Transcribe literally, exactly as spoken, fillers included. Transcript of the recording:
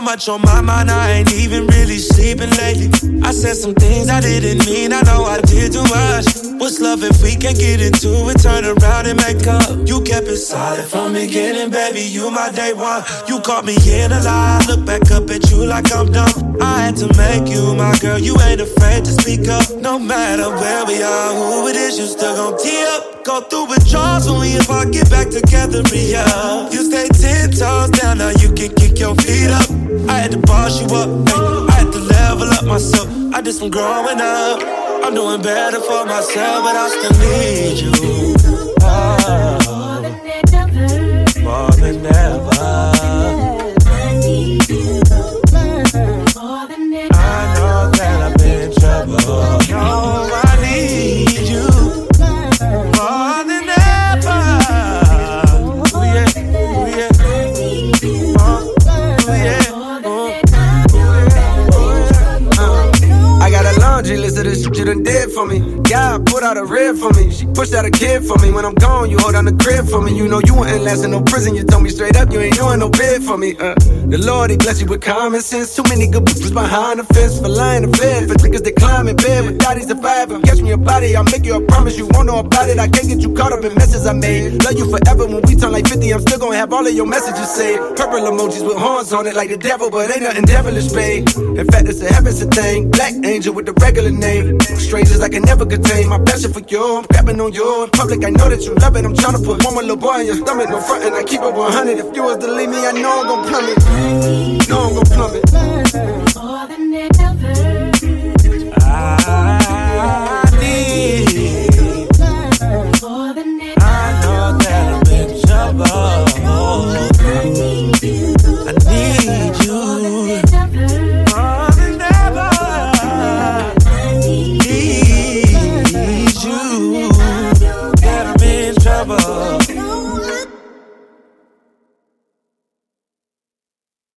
much on my mind, I ain't even really sleeping lately. I said some things I didn't mean, I know I did too much. What's love if we can't get into it, turn around and make up? You kept it solid from the beginning, baby, you my day one. You caught me in a lie, look back up at you like I'm dumb. I had to make you my girl, you ain't afraid to speak up. No matter where we are, who it is, you still gon' tee up. Go through withdrawals only if I get back together, yeah. You stay ten toes down, now you can kick your feet up. I had to boss you up, ay, I had to level up myself. I did some growing up, I'm doing better for myself, but I still need you. Oh, more than ever, more than ever. I need you more than ever. I know that I've been in trouble. No, I need you more than ever. Oh yeah, oh yeah, oh yeah. I got a laundry list of this shit you done did for me. God put out a rib for me. She pushed out a kid for me. When I'm gone, you hold on the crib for me. You know you wouldn't last in no prison. You told me straight up you ain't doing no bid for me. Uh, the Lord, he bless you with common sense. Too many good bitches behind the fence for lying to bed. For niggas that climb in bed with daddies surviving. Catch me a body, I'll make you a promise. You won't know about it. I can't get you caught up in messes I made. Love you forever. When we turn like fifty, I'm still gonna have all of your messages saved. Purple emojis with horns on it like the devil, but ain't nothing devilish, babe. In fact, it's a heaven's a thing. Black angel with the regular name. Strangers I can never contain. My passion for you, I'm grabbing on you. In public, I know that you love it. I'm trying to put one more little boy in your stomach. No front, and I keep it one hundred. If you was to leave me, I know I'm gon' plummet. No, I'm gon' plummet.